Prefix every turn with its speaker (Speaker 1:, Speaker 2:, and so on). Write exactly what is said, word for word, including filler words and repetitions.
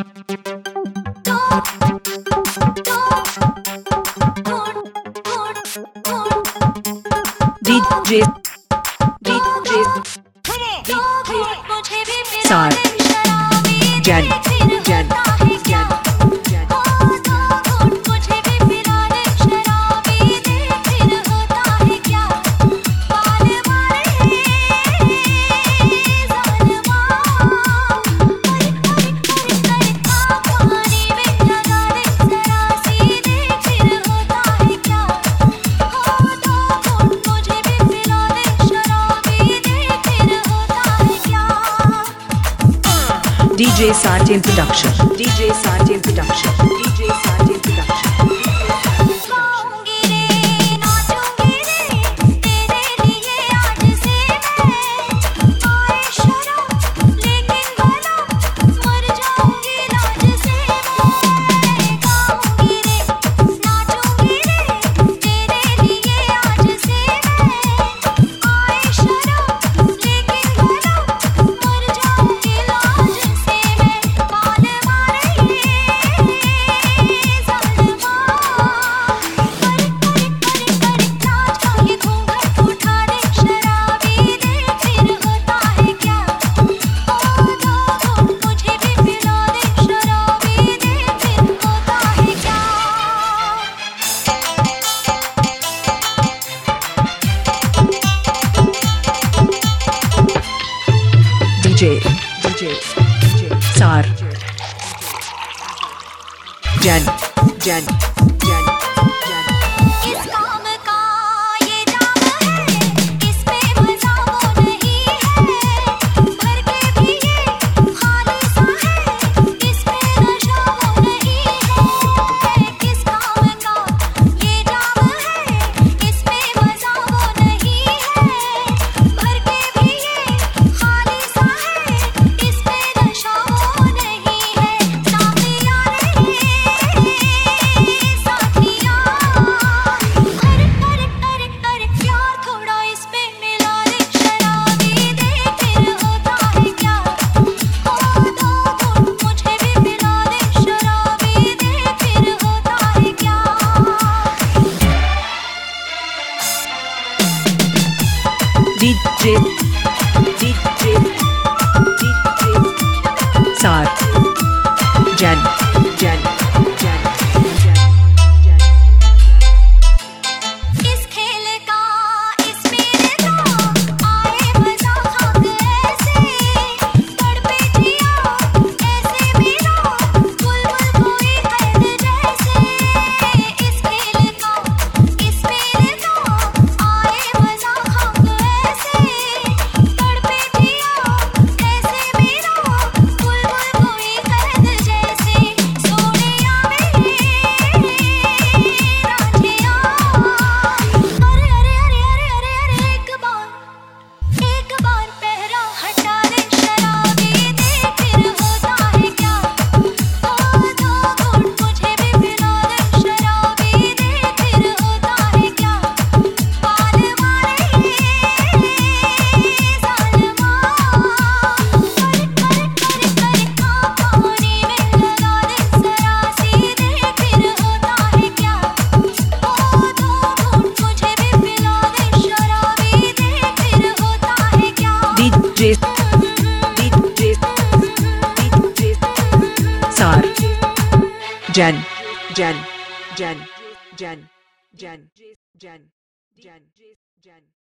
Speaker 1: DJ DJ सार जन जन जन D J Sartin Production. D J Sartin Production. D J Sartin Production. DJ DJ DJ Sar Jan Jan Jan Jan
Speaker 2: इस काम का ये जाम है, इसमें मजा वो नहीं है, भर के भी ये खाली सा है, इसमें नशा वो नहीं है। इस काम का ये जाम है, इसमें मजा वो नहीं है, भर के भी ये खाली सा है, इसमें नशा वो नहीं है। साथिया रे साथिया, अरे अरे अरे अरे प्यार थोड़ा इसमें मिला दे, शराबी दे फिर होता है क्या, ओ दो घूंट मुझे भी पिला दे, शराबी दे फिर होता है क्या।
Speaker 1: DJ DJ DJ Sar Jan Jan Jan Jan
Speaker 2: इस खेल का इस मेरे का आए मजा खाक ऐसे, तड़पे जिया ऐसे मेरा बुलबुल कोई कैद जैसे। इस खेल का इस मेरे का आए मजा खाक ऐसे, तड़पे जिया ऐसे मेरा बुलबुल कोई कैद जैसे। सोनिया मेरे रांझिया, अरे अरे अरे अरे अरे अरे एक बार एक बार पहरा हटा दे, शराबी दे फिर होता है क्या, ओ दो घूंट मुझे भी पिला दे, शराबी दे फिर होता है क्या। बाल मारे जालिमा, अरे अरे अरे अरे हाँ पानी में लगा दे, जरा सी दे फिर होता है क्या, ओ दो घूंट मुझे भी पिला दे, शराबी दे फिर होता है क्या।
Speaker 1: DJ DJ DJ Sar Jan Jan Jan Jan Jan Jan Jan Jan